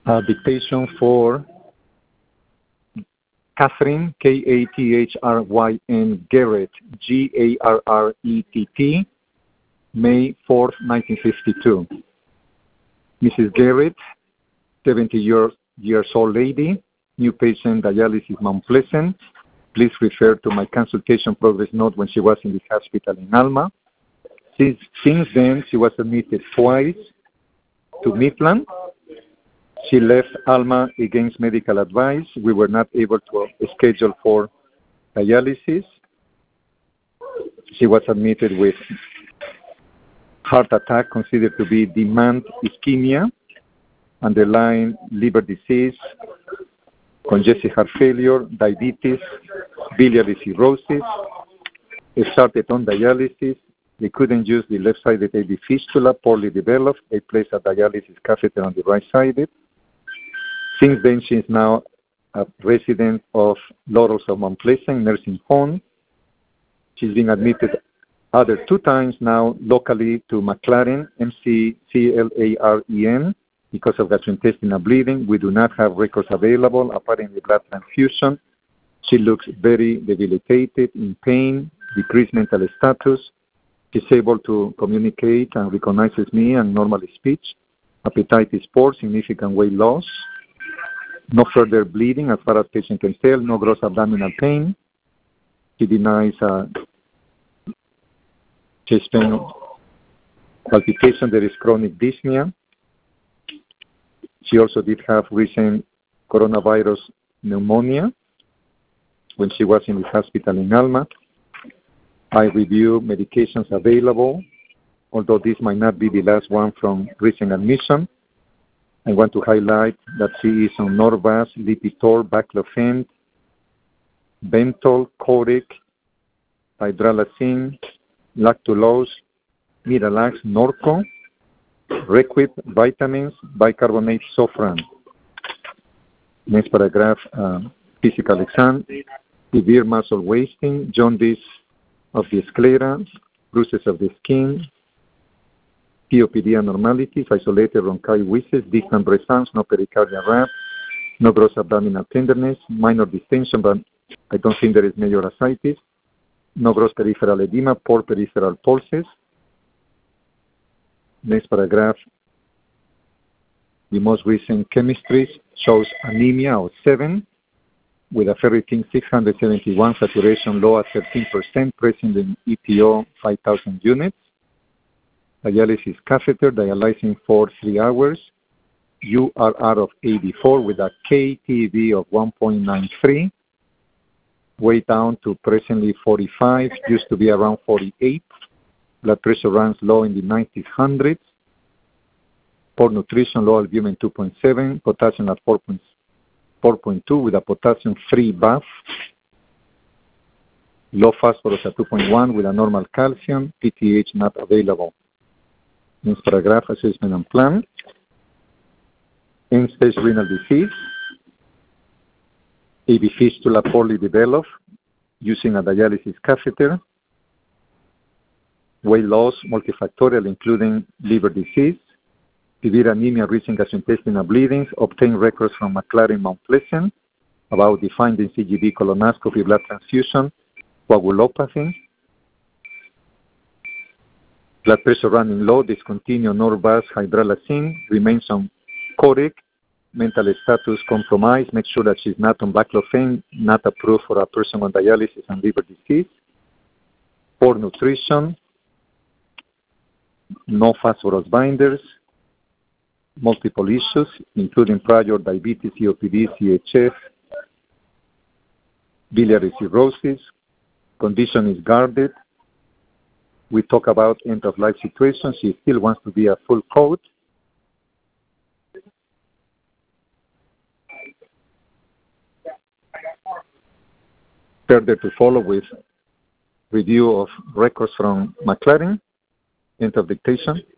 Dictation for Catherine, Kathryn, Garrett, Garrett, May 4th, 1952. Mrs. Garrett, 70 years old lady, new patient, dialysis, Mount Pleasant. Please refer to my consultation progress note when she was in the hospital in Alma. Since then, she was admitted twice to Midland. She left Alma against medical advice. We were not able to schedule for dialysis. She was admitted with heart attack considered to be demand ischemia, underlying liver disease, congestive heart failure, diabetes, biliary cirrhosis. They started on dialysis. They couldn't use the left-sided AV fistula, poorly developed. They placed a dialysis catheter on the right-sided. Since then, she is now a resident of Laurels of Mount Pleasant nursing home. She's been admitted other 2 times now locally to McLaren, MCCLAREN, because of gastrointestinal bleeding. We do not have records available, apparently blood transfusion. She looks very debilitated, in pain, decreased mental status. She's able to communicate and recognizes me and normal speech. Appetite is poor, significant weight loss. No further bleeding as far as patient can tell, no gross abdominal pain. She denies chest pain, palpitation. There is chronic dyspnea. She also did have recent coronavirus pneumonia when she was in the hospital in Alma. I review medications available, although this might not be the last one from recent admission. I want to highlight that she is on Norvasc, Lipitor, Baclofen, Bentol, Coric, Hydralazine, Lactulose, Miralax, Norco, Requip, vitamins, bicarbonate, Sofran. Next paragraph, physical exam, severe muscle wasting, jaundice of the sclera, bruises of the skin, COPD abnormalities, isolated bronchi wheezes, distant breath sounds, no pericardial wrap, no gross abdominal tenderness, minor distension, but I don't think there is major ascites, no gross peripheral edema, poor peripheral pulses. Next paragraph, the most recent chemistry shows anemia of 7 with a ferritin 671, saturation low at 13%, present in EPO 5,000 units. Dialysis catheter, dialyzing for 3 hours. URR of 84 with a KTV of 1.93. Weight down to presently 45, used to be around 48. Blood pressure runs low in the 90s. Poor nutrition, low albumin 2.7, potassium at 4.2 with a potassium-free bath. Low phosphorus at 2.1 with a normal calcium, PTH not available. Next paragraph, assessment and plan. End-stage renal disease. AV fistula poorly developed, using a dialysis catheter. Weight loss, multifactorial, including liver disease. Severe anemia, recent gastrointestinal bleedings. Obtain records from McLaren Mount Pleasant about the findings: CGD, colonoscopy, blood transfusion, coagulopathy. Blood pressure running low, discontinue Norvasc, Hydralazine, remains on Coric, mental status compromised, make sure that she's not on Baclofen, not approved for a person on dialysis and liver disease. Poor nutrition, no phosphorus binders, multiple issues, including prior diabetes, COPD, CHF, biliary cirrhosis, condition is guarded. We talk about end-of-life situation. She still wants to be a full code. Further to follow with review of records from McLaren, end of dictation.